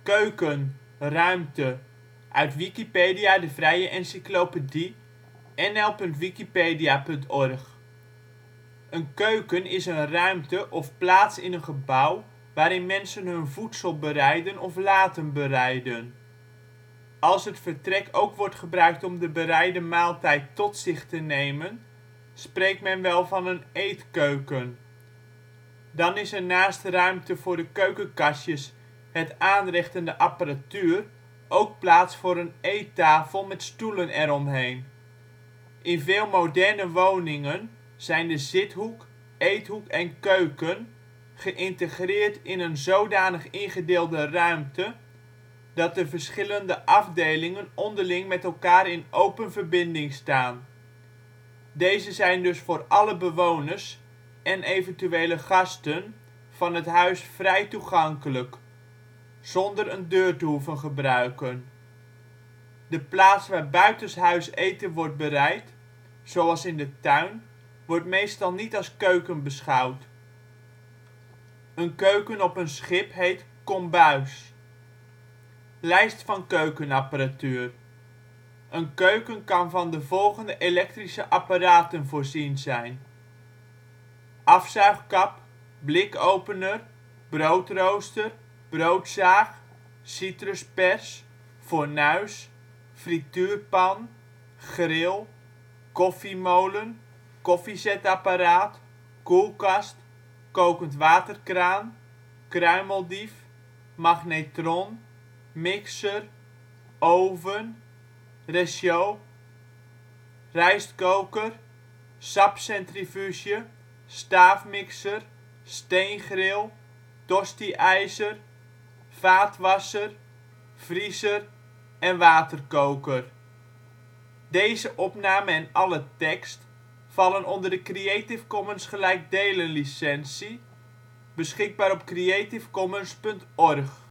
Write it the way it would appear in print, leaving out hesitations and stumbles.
Keuken, ruimte, uit Wikipedia, de vrije encyclopedie. nl.wikipedia.org. Een keuken is een ruimte of plaats in een gebouw waarin mensen hun voedsel bereiden of laten bereiden. Als het vertrek ook wordt gebruikt om de bereide maaltijd tot zich te nemen, spreekt men wel van een eetkeuken. Dan is er naast ruimte voor de keukenkastjes, het aanrecht en de apparatuur ook plaats voor een eettafel met stoelen eromheen. In veel moderne woningen zijn de zithoek, eethoek en keuken geïntegreerd in een zodanig ingedeelde ruimte dat de verschillende afdelingen onderling met elkaar in open verbinding staan. Deze zijn dus voor alle bewoners (en eventuele gasten) van het huis vrij toegankelijk, zonder een deur te hoeven gebruiken. De plaats waar buitenshuis eten wordt bereid, zoals in de tuin, wordt meestal niet als keuken beschouwd. Een keuken op een schip heet kombuis. Lijst van keukenapparatuur. Een keuken kan van de volgende elektrische apparaten voorzien zijn: afzuigkap, blikopener, broodrooster, broodzaag, citruspers, fornuis, frituurpan, grill, koffiemolen, koffiezetapparaat, koelkast, kokend-waterkraan, kruimeldief, magnetron, mixer, oven, receaux, rijstkoker, sapcentrifuge, staafmixer, steengrill, tosti-ijzer, vaatwasser, vriezer en waterkoker. Deze opname en alle tekst vallen onder de Creative Commons gelijkdelen licentie, beschikbaar op creativecommons.org